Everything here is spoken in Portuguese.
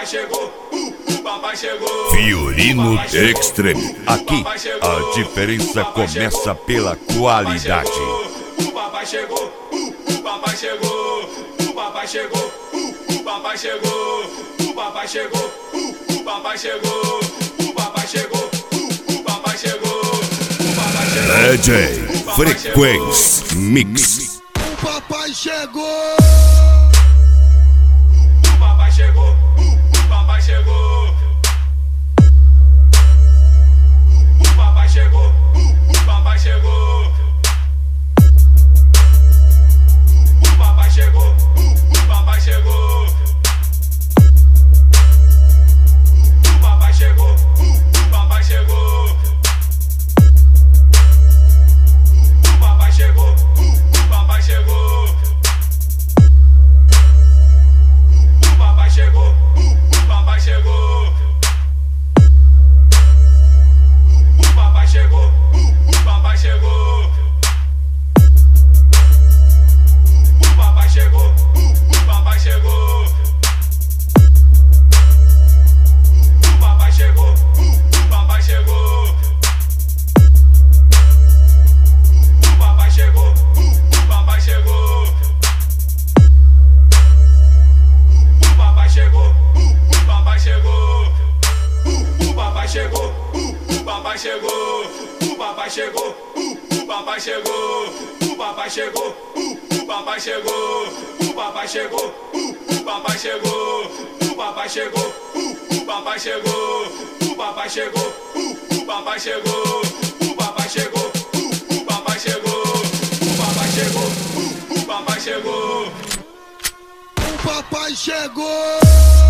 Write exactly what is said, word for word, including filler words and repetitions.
papai chegou, uh, o papai chegou. Fiorino Extreme. Aqui a diferença começa pela qualidade. O papai chegou, uh, o papai chegou. O papai chegou, uh, o papai chegou. O papai chegou, uh, o papai chegou. O papai chegou, uh, o papai chegou. O papai chegou. D J Frequência Mix. O papai chegou. O papai chegou, uh, o papai chegou. O papai chegou, uh, o papai chegou. O papai chegou, uh, o papai chegou. O papai chegou, uh, o papai chegou. O papai chegou, uh, o papai chegou. O papai chegou, uh, o papai chegou. O papai chegou, uh, o papai chegou. O papai chegou, uh, o papai chegou. O papai chegou, uh, o papai chegou. O papai chegou, uh, o papai chegou. O papai chegou, uh, o papai chegou. Uh, o papai chegou, uh, o papai chegou. O papai chegou, uh, o papai chegou. O papai chegou, uh, o papai chegou. O papai chegou, uh, o papai chegou. O papai chegou, uh, o papai chegou. O papai chegou, uh, o papai chegou. O papai chegou, uh, o papai chegou. O papai chegou, uh, o papai chegou. O papai chegou.